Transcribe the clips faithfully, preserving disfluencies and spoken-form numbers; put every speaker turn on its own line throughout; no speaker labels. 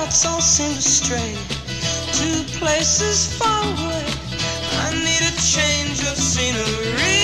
thoughts all seem to stray to places far away. I need a change of scenery.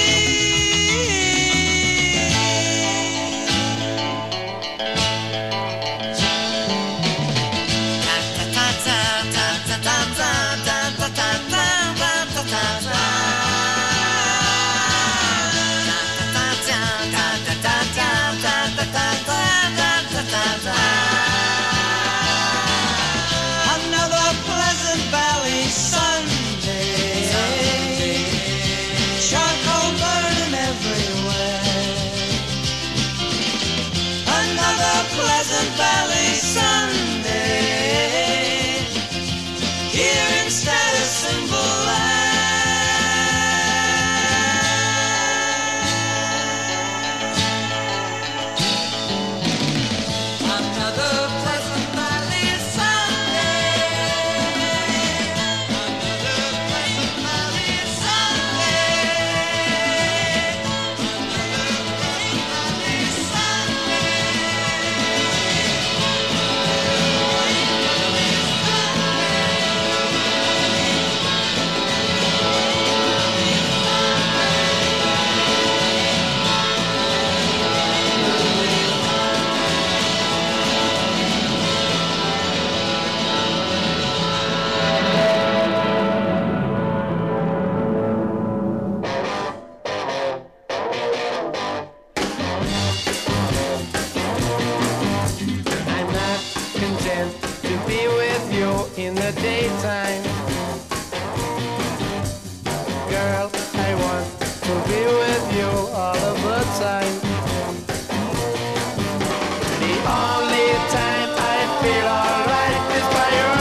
Pleasant Valley Sunday, here in Status Symbol Land. Another Pleasant Valley Sunday, another Pleasant Valley Sunday, another Pleasant Valley Sunday. In the daytime, girl, I want to be with you all of the time. The only time I feel alright is by your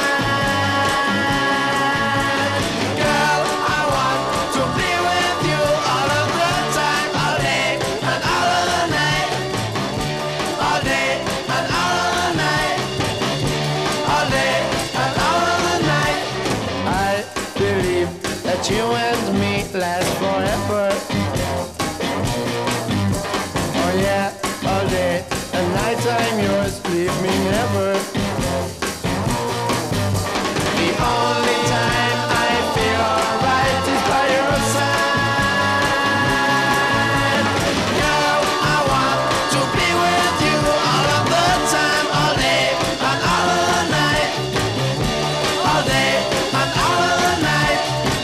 side. Girl, I want to be with you all of the time, all day and all of the night, all day and all of the night, all day. That you and me last forever. Oh yeah, all day and night I'm yours, leave me never. The only time I feel alright is by your side. Girl, I want to be with you all of the time, all day and all of the night, all day and all of the night.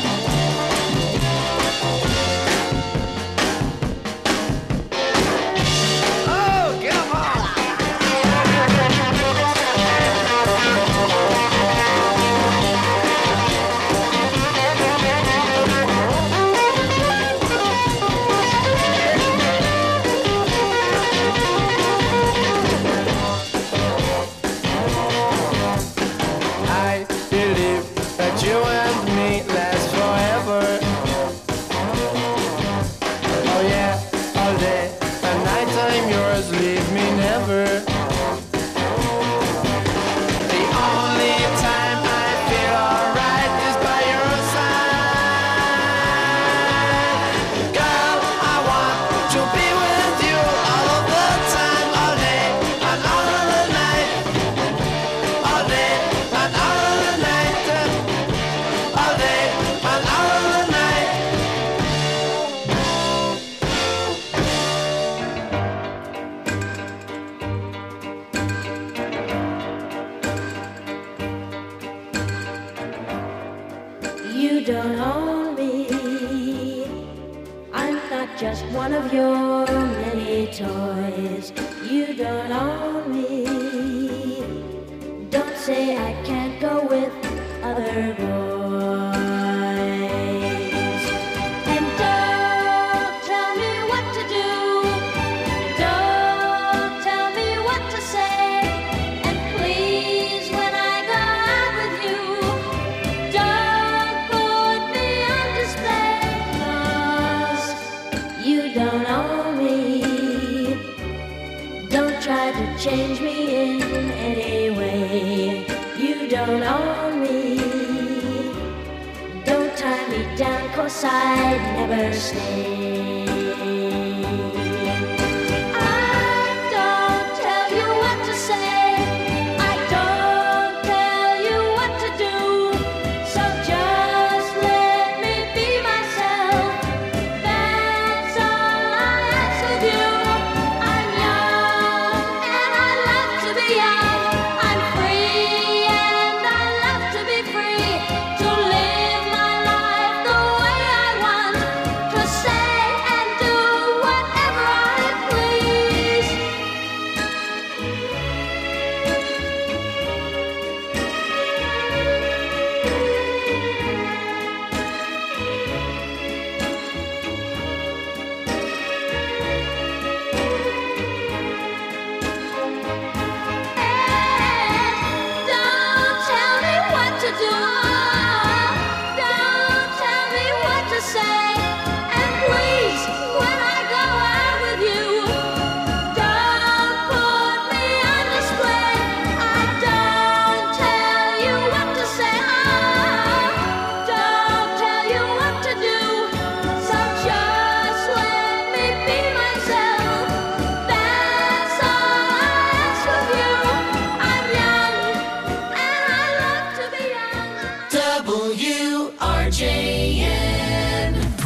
You and me last forever. Oh yeah, all day and night I'm yours, leave me never. The only time I feel alright is by your side. Girl, I want to be with you all of the time, all day and all of the night, all day and all of the night. All day and all of the night.
You don't own me. I'm not just one of your many toys. You don't own me. Don't say I can't go with other boys. And don't tell me what to do. Don't tell me what to say. And please, when I go out with you, don't put me on display. 'Cause you don't own me. Don't try to change me in any way. You don't own me. Don't tie me down, 'cause I'd never stay. I don't tell you what to say. I don't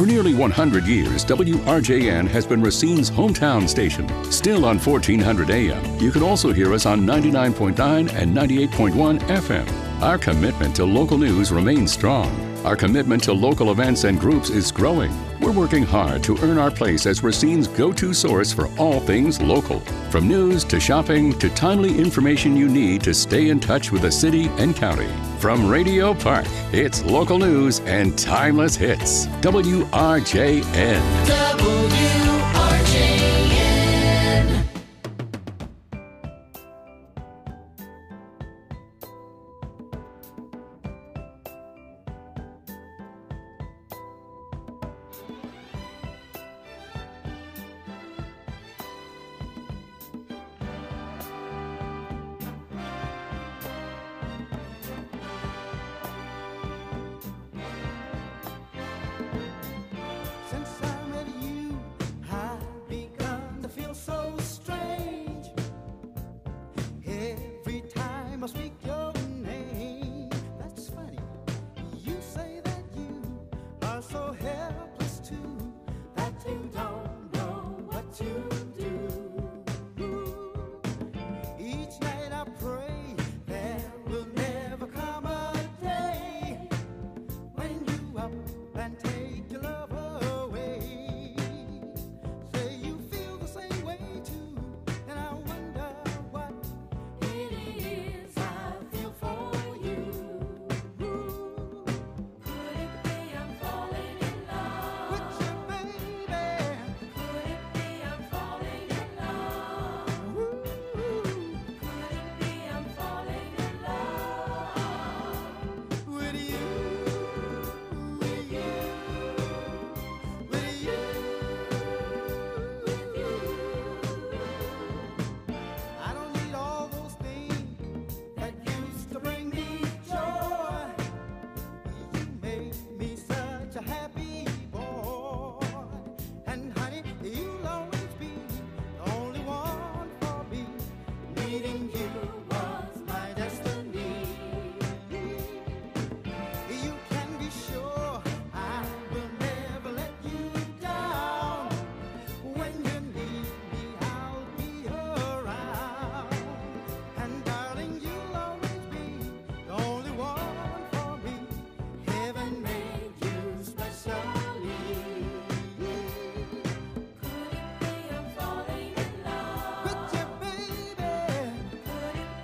For nearly one hundred years, W R J N has been Racine's hometown station. Still on fourteen hundred A M, you can also hear us on ninety-nine point nine and ninety-eight point one F M. Our commitment to local news remains strong. Our commitment to local events and groups is growing. We're working hard to earn our place as Racine's go-to source for all things local. From news to shopping to timely information you need to stay in touch with the city and county. From Radio Park, it's local news and timeless hits. W R J N.
W R J N. Since I met you, I've begun to feel so strange. Every time I speak your name, that's funny. You say that you are so helpless too, that you don't know what to do. Each night I pray there will never come a day when you up and take your love away. Say you feel the same way too, and I wonder what it is I feel for you. Could it be I'm falling in love with you, baby? Could it be I'm falling in love? Could it be I'm falling in love with you? With you, with you, with you. I don't need all those things that used to bring me joy. You made me such a happy boy. And honey, you'll always be the only one for me. Meeting you was my destiny. You can be sure I will never let you down. When you need me, I'll be around. And darling, you'll always be the only one for me. Heaven made you specially. Could it be I'm falling in love with you, baby? Could it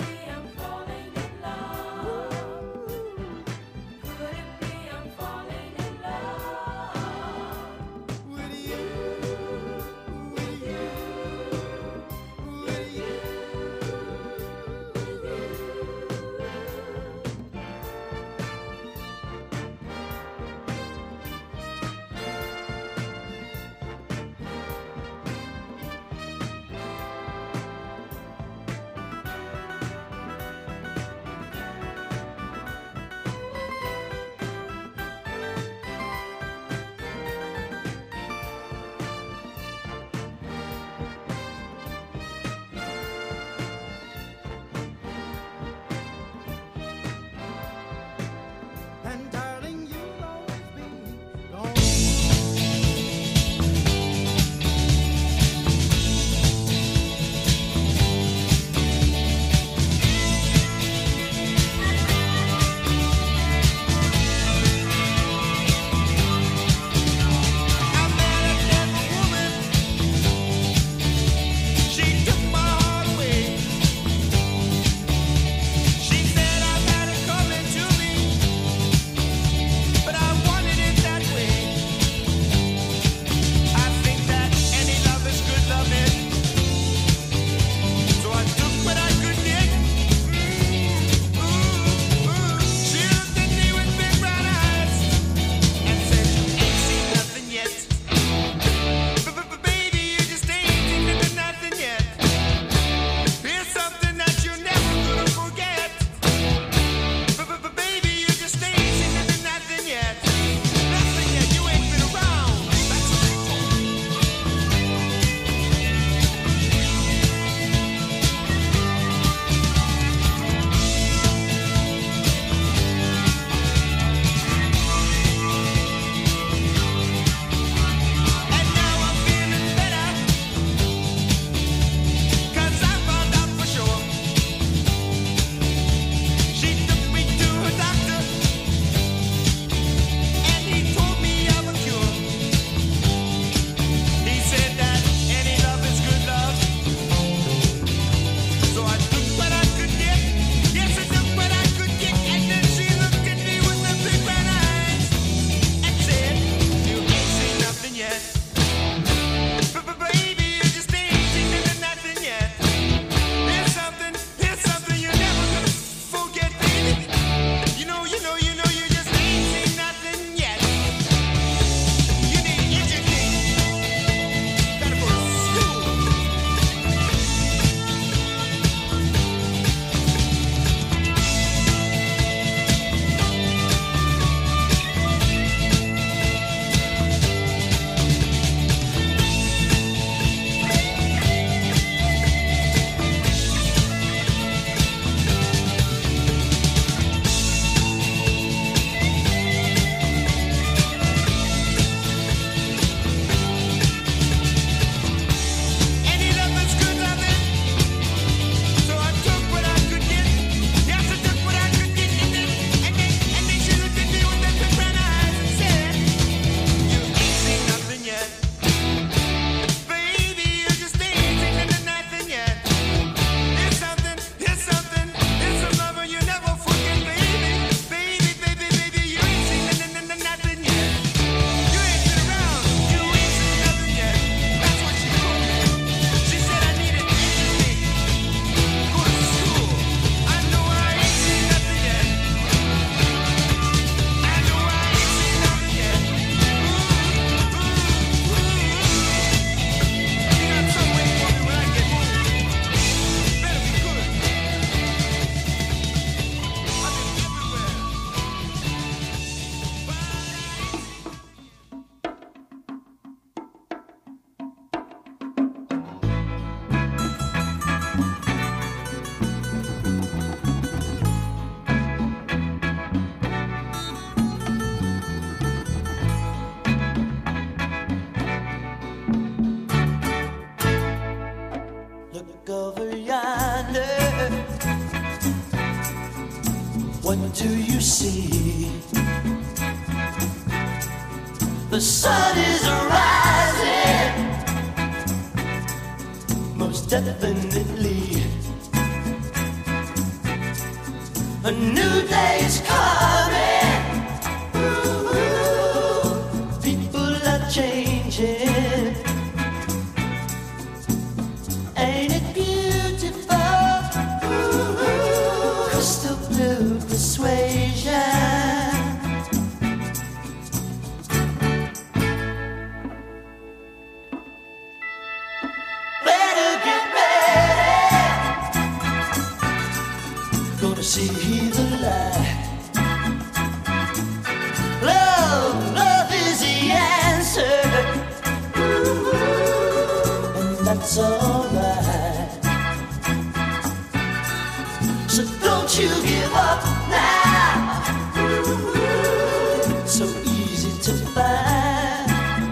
What do you see? The sun is rising, most definitely. A new day is coming. Ooh, people are changing. Ain't it beautiful? Ooh, crystal blue persuasion. See the light. Love, love is the answer, and that's alright. So don't you give up now. So easy to find.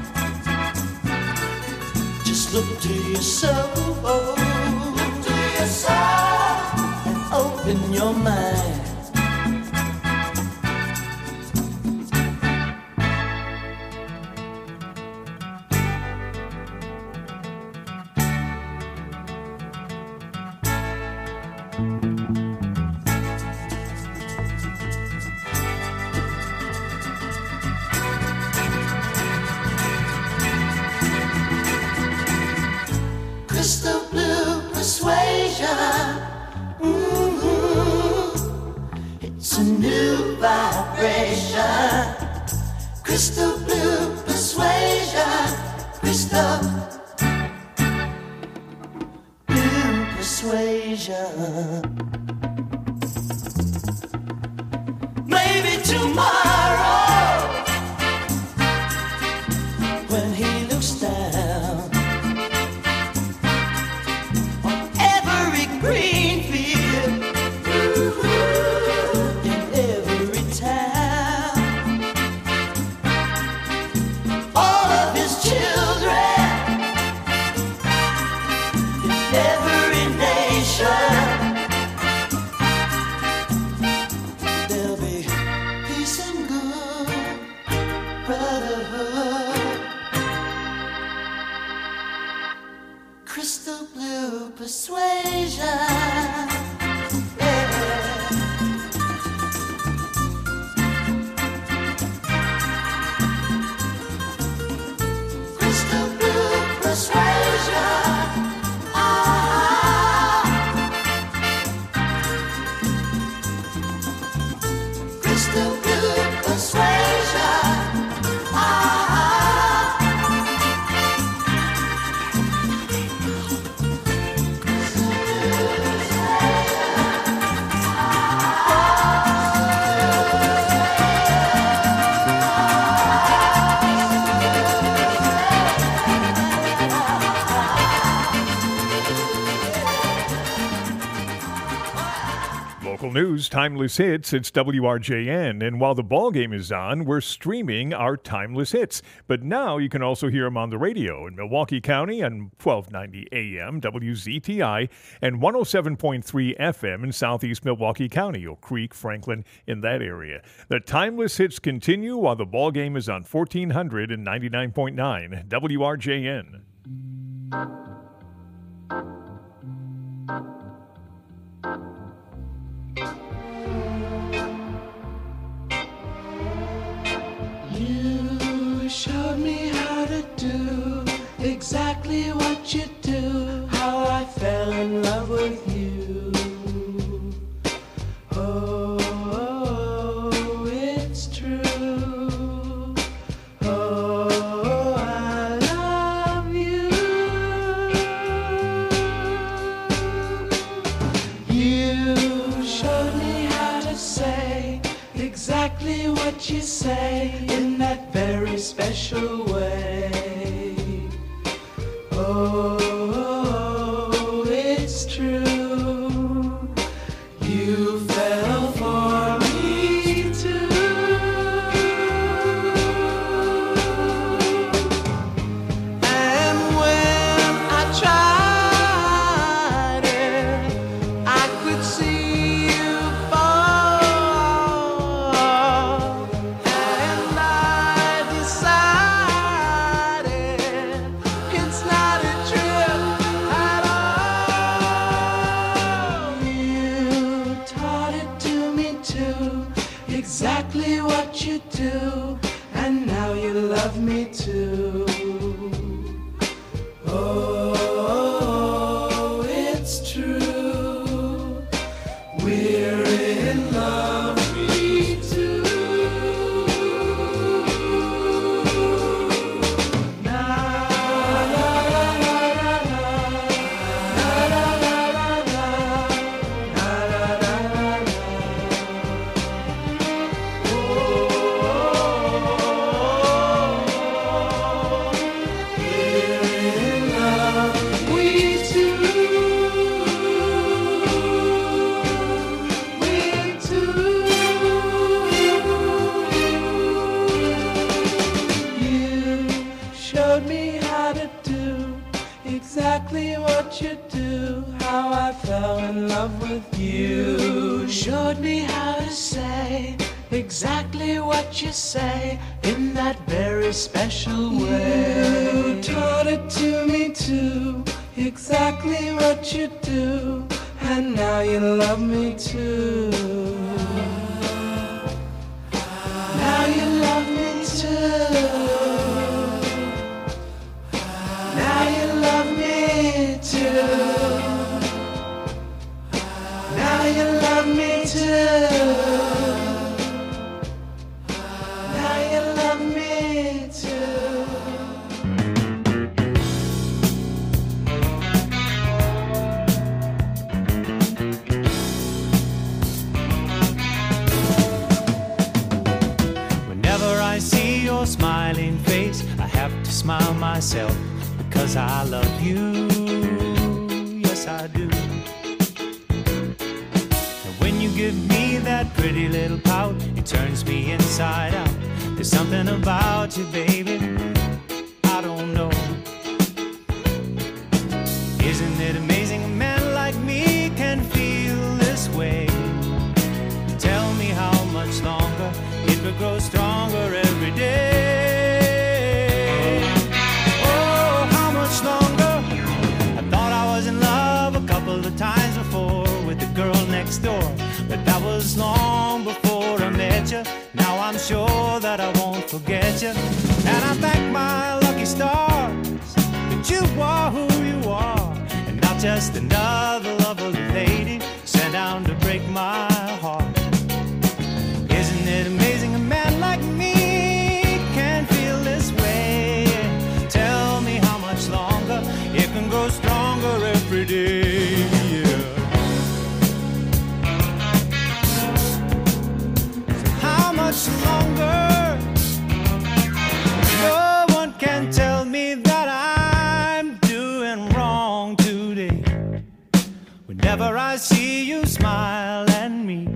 Just look to your soul. Look to your soul. Open your mind. Crystal blue persuasion. It's a new vibration. Crystal blue persuasion. Crystal blue persuasion. Maybe tomorrow, when he looks down on every green field, there'll be peace and good brotherhood. Crystal blue persuasion. Yeah. Crystal blue persuasion.
News, timeless hits, it's W R J N. And while the ball game is on, we're streaming our timeless hits. But now you can also hear them on the radio in Milwaukee County on twelve ninety A M, W Z T I, and one oh seven point three F M in southeast Milwaukee County, Oak Creek, Franklin, in that area. The timeless hits continue while the ball game is on fourteen hundred and ninety-nine point nine W R J N.
You showed me how to do exactly what you do, how I fell in love with you. Oh, oh, it's true. Oh, I love you. You showed me how to say exactly what you say in that very special way. Oh, oh, it's true. You fell for me too. And when I tried it, I could see you fall what you do, and now you love me too. Oh, it's true, we're in love, me too. Na, la, la, la, la, la. Na, la, la, la, la. Na, la, la, la, la. Oh, we're in love, we two. We two. You showed me how to do exactly what you do, how I fell in love with you. Showed me how to say exactly what you say in that very special way. You taught it to me too, exactly what you do, and now you love me too. Now you love me too. Now you love me too. Now you love me too. Now you love me too.
Whenever I see your smiling face, I have to smile myself because I love you. Yes, I do. And when you give me that pretty little pout, it turns me inside out. There's something about you, baby, I don't know. Isn't it amazing a man like me can feel this way? Tell me how much longer it will grow stronger every day. Oh, how much longer? I thought I was in love a couple of times before with the girl next door, but that was long before I met you. Now I'm sure that I won't forget you, and I thank my lucky stars that you are who you are, and not just another lovely lady sent down to break my heart. Isn't it amazing a man like me can feel this way? Tell me how much longer it can grow stronger every day. Yeah. So how much longer? No one can tell me that I'm doing wrong today. Whenever I see you smile at me,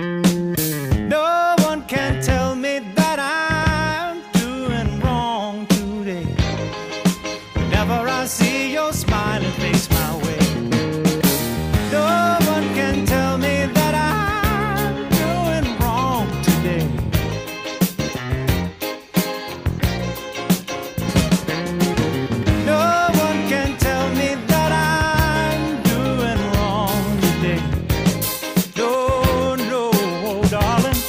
no one can tell me that I'm doing wrong today. Whenever I see your smiling face my way, no one can tell me that I'm doing wrong today. No one can tell me that I'm doing wrong today. No, no, darling.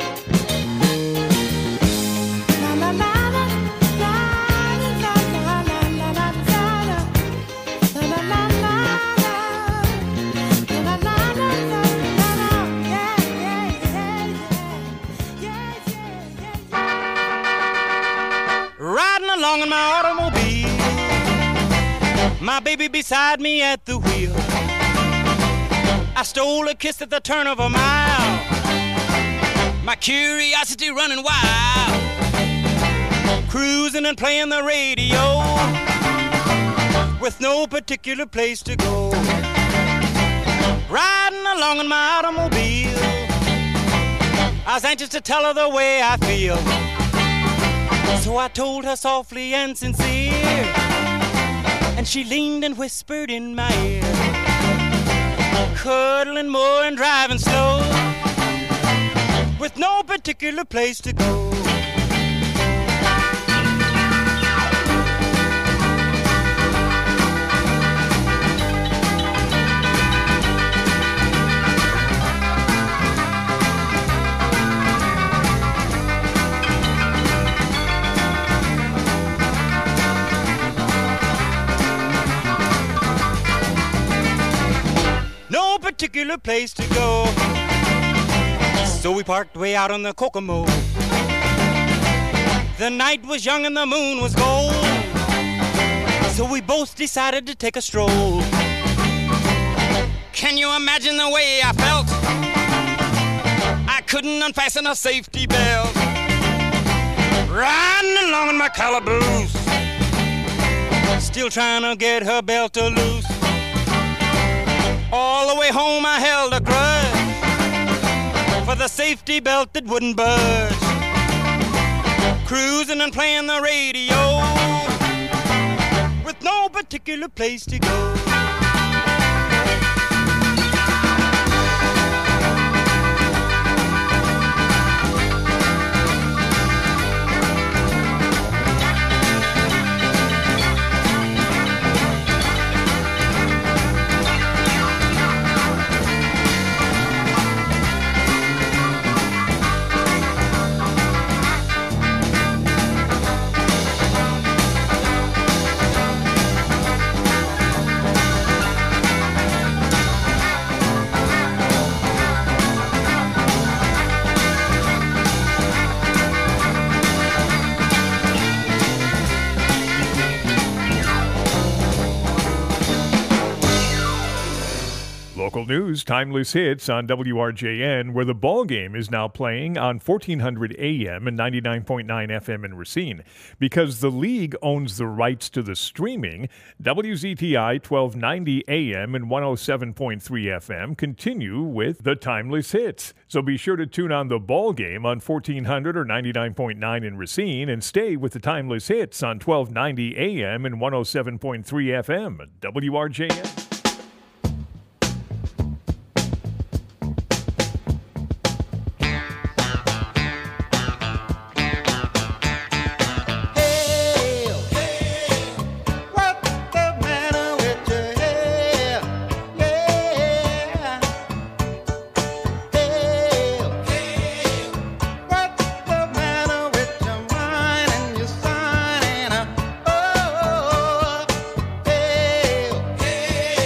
La la la la, la la la la la la la la, la la la la, la la la la, yeah yeah yeah yeah yeah yeah. Riding along in my automobile, my baby beside me at the wheel. I stole a kiss at the turn of a mile, my curiosity running wild, cruising and playing the radio with no particular place to go. Riding along in my automobile, I was anxious to tell her the way I feel, so I told her softly and sincere, and she leaned and whispered in my ear, cuddling more and driving slow with no particular place to go. particular place to go. So we parked way out on the Kokomo. The night was young and the moon was gold. So we both decided to take a stroll. Can you imagine the way I felt? I couldn't unfasten a safety belt. Riding along in my calaboose, still trying to get her belt to loose. All the way home I held a grudge for the safety belt that wouldn't budge. Cruising and playing the radio with no particular place to go.
Local news, timeless hits on W R J N, where the ball game is now playing on fourteen hundred A M and ninety-nine point nine F M in Racine. Because the league owns the rights to the streaming, W Z T I twelve ninety A M and one oh seven point three F M continue with the timeless hits. So be sure to tune on the ball game on fourteen hundred or ninety-nine point nine in Racine and stay with the timeless hits on twelve ninety A M and one oh seven point three F M. W R J N.
Hey,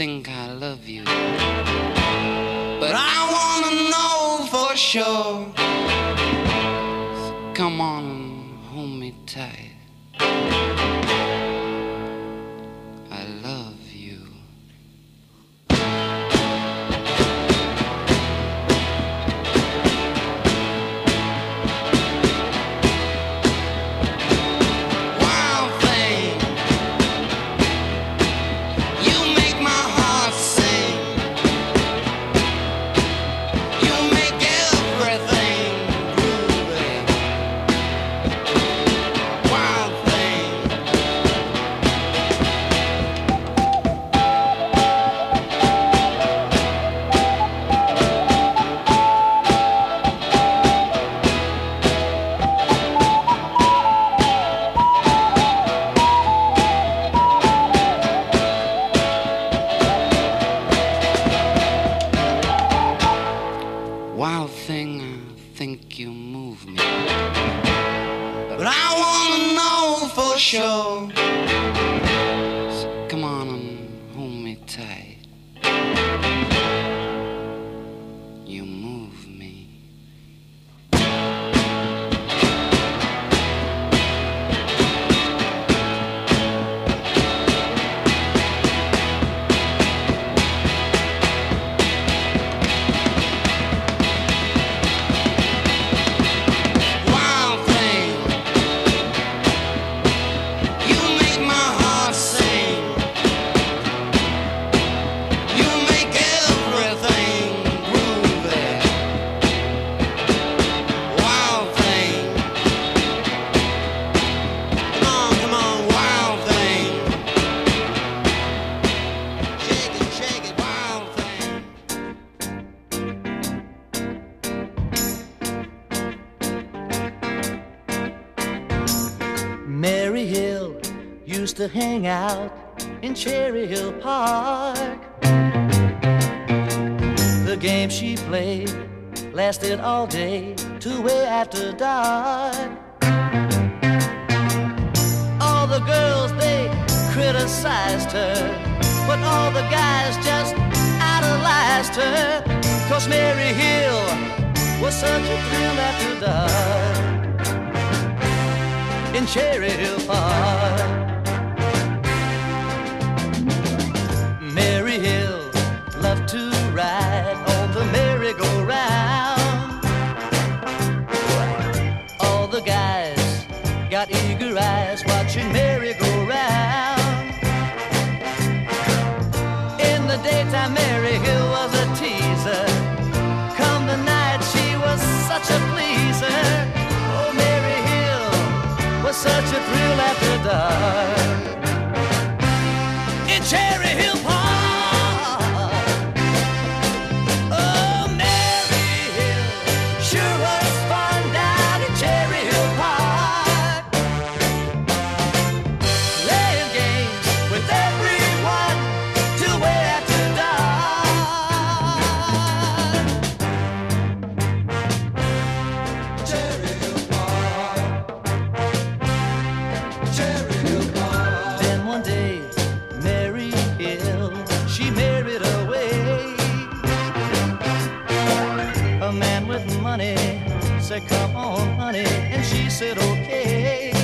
think I love you. But I wanna know for sure. So come on and hold me tight. I love you. Wild thing, you make my heart sing. You make everything groovy. Wild thing. Wild thing, I think you move me. But I wanna know for sure. So come on and hold me tight. You move me. Wild thing, you make my heart sing. You make everything groovy. Wild thing, come on, come on, wild thing. Shake it, shake it, wild thing.
Mary Hill used to hang out in Cherry Hill Park. The game she played lasted all day to way after dark. All the girls, they criticized her, but all the guys just idolized her. 'Cause Mary Hill was such a thrill after dark in Cherry Hill Park. Mary Hill loved to ride on the merry-go-round. All the guys got eager eyes watching Mary go round. In the daytime, Mary Hill was a teaser. Come the night, she was such a pleaser. Oh, Mary Hill was such a thrill after dark in Cherry Hill Park. Oh, Mary Hill sure was fun down in Cherry Hill Park. Playing games with everyone till way after dark. Cherry Hill Park. Cherry Hill Park. Then one day, Mary Hill, she married away. A man with money said, "Come on, honey," and she said, "Okay."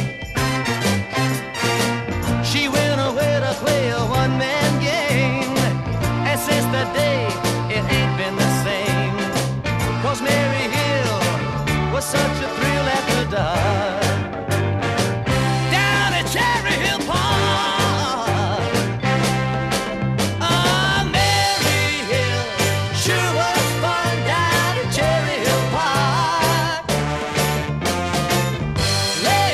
She went away to play a one-man game, and since that day, it ain't been the same. 'Cause Mary Hill was such a thrill after dark down at Cherry Hill Park. Ah, Mary Hill sure was fun down at Cherry Hill Park. Playing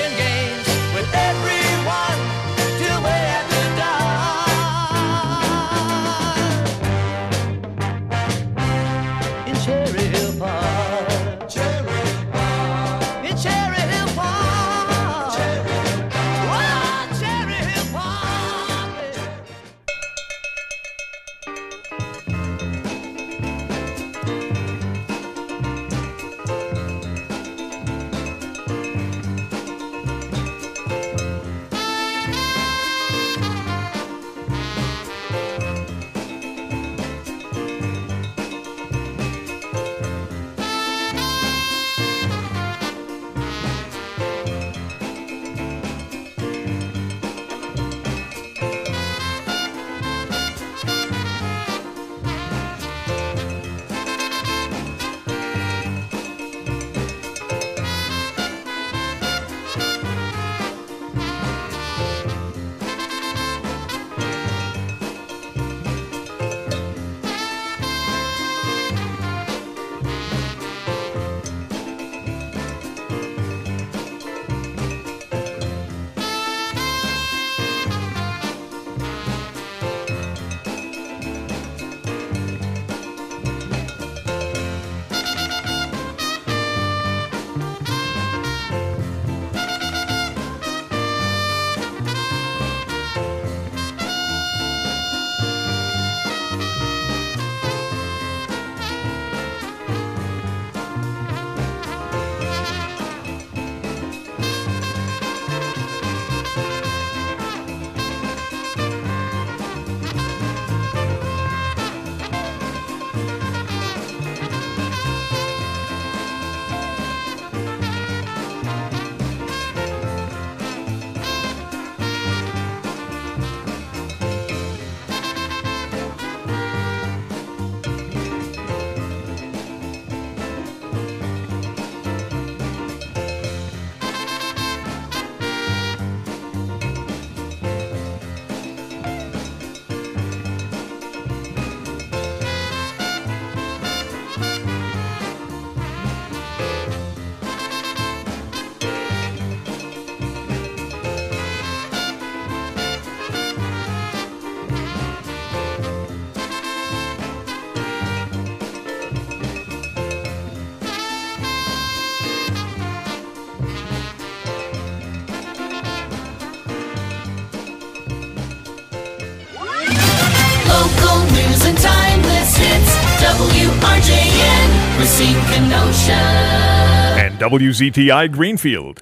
old news and timeless hits. W R J N, Racine, Kenosha.
And W Z T I Greenfield.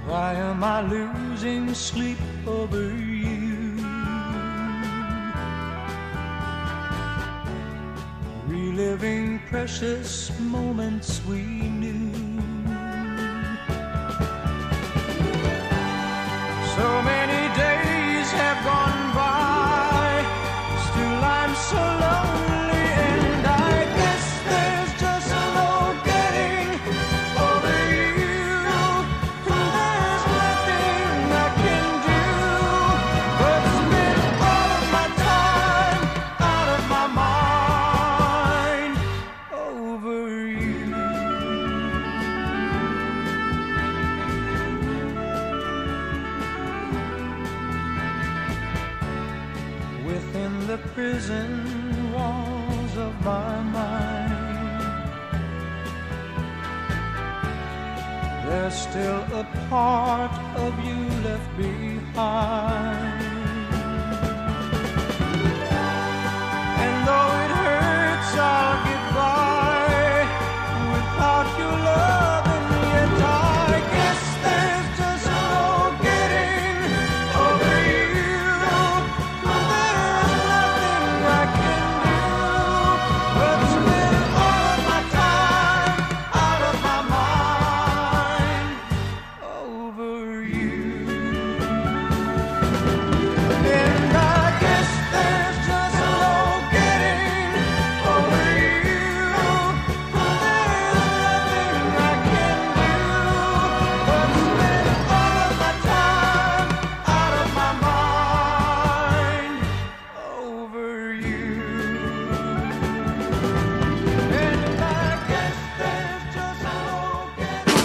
Why am I losing sleep over you? Reliving precious moments we knew. So many days have gone by, still I'm so lonely, and I guess there's just no getting over you. There's nothing I can do but spend all of my time out of my mind over you. Within the prison walls of my mind, there's still a part of you left behind. And though it hurts, I'll get by without your love, and yet I guess there's just no getting over you. There's nothing I can do but spend all of my time out of my mind over you. And I guess there's just no getting over you. There's nothing I can do but spend all of my time out of my mind over you. And I guess there's just no getting.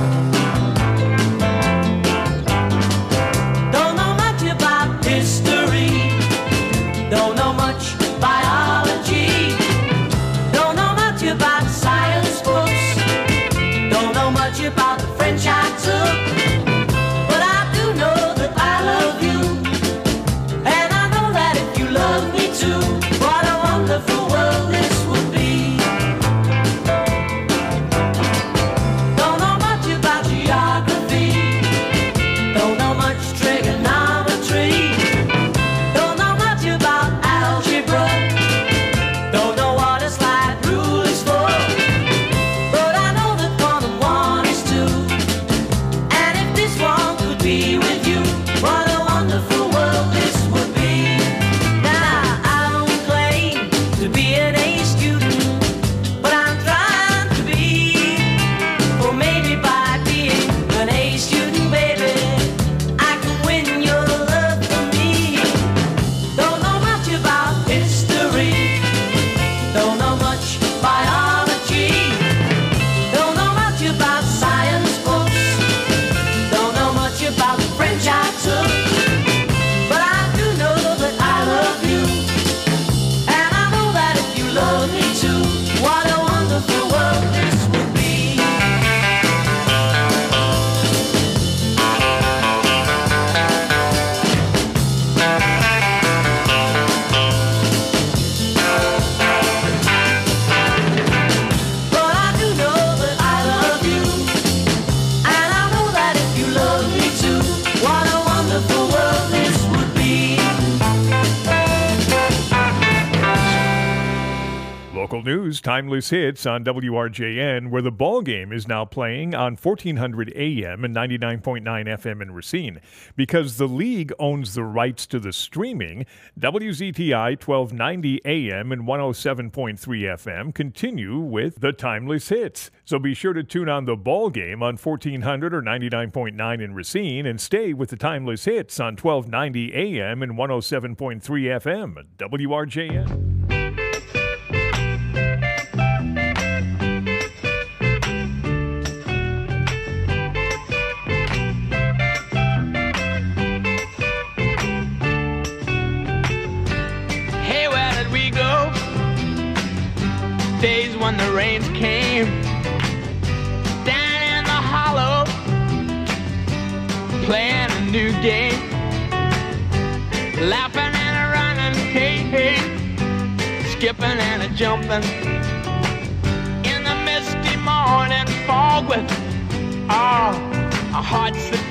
Don't know much about history, don't know much biology, don't know much about science books, don't know much about the French I took, but I do know that I love you, and I know that if you love me too, what a wonderful world this would be. Don't know much about geography, don't know much trigonometry, don't know much about algebra, don't know what a slide rule is for, but I know that one and one is two, and if this one could be with you, what a wonderful world this would be. Now I don't claim to be an A student, but I'm trying to be, or maybe by being an A student, baby, I can win your love for me. Don't know much about history, don't know much biology, don't know much about science books, don't know much about the French I took, but I do know that I love you, and I know that if you love me too, what a wonderful world this would be. But I do know that I love you, and I know that if you love me too, what a wonderful world this would be.
Local news, timeless hits on W R J N, where the ball game is now playing on fourteen hundred A M and ninety-nine point nine F M in Racine. Because the league owns the rights to the streaming, W Z T I twelve ninety A M and one oh seven point three F M continue with the timeless hits. So be sure to tune on the ball game on fourteen hundred or ninety-nine point nine in Racine, and stay with the timeless hits on twelve ninety A M and one oh seven point three F M, W R J N.
Hey, where did we go? Days when the rains came down in the hollow, playing a new game, laughing and a running, hey, hey, skipping and a jumping in the misty morning fog with our, our hearts that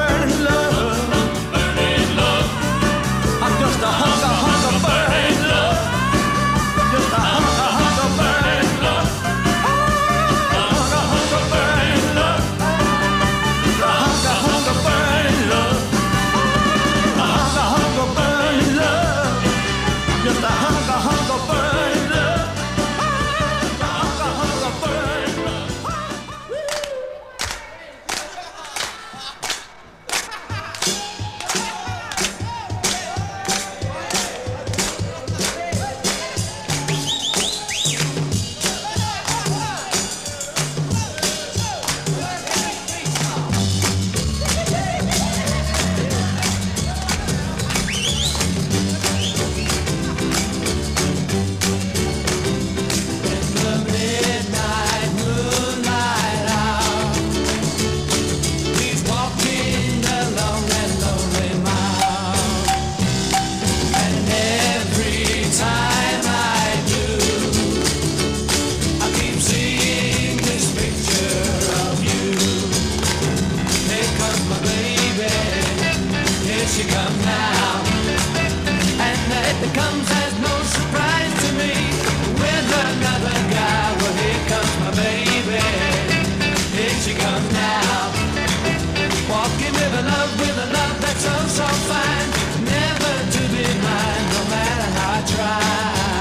she comes now. And it comes as no surprise to me. With another guy, well, here comes my baby. Here she comes now. Walking with a love, with a love that's so, so fine. Never to be mine, no matter how I try.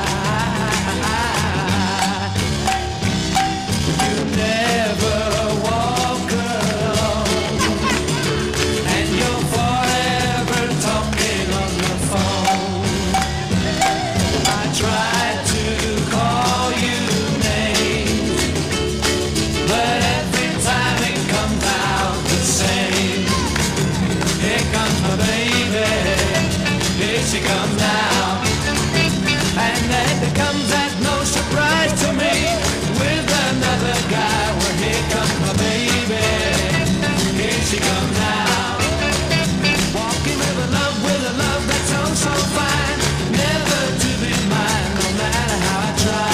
You never walk alone, and you're forever talking on the phone. I tried to call you names, but every time it comes out the same. Here comes my baby, here she comes now. And then it comes as no surprise to me. With another guy, well, here comes my baby, here she comes now. Walking with a love, with a love that's so, so fine. Never to be mine, no matter how I try.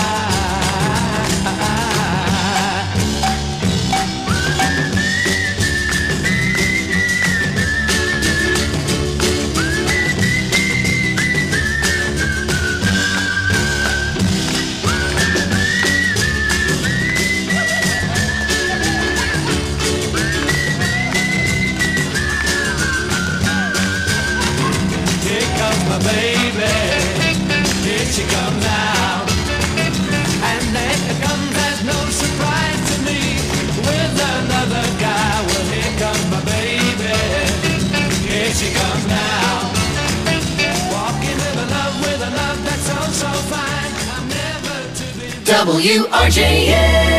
Here comes my baby, here she comes now. And then it comes as no surprise to me. With another guy, well, here comes my baby, here she comes now. Walking with a love, with a love that's so, so fine. I'm never to be
W R J N.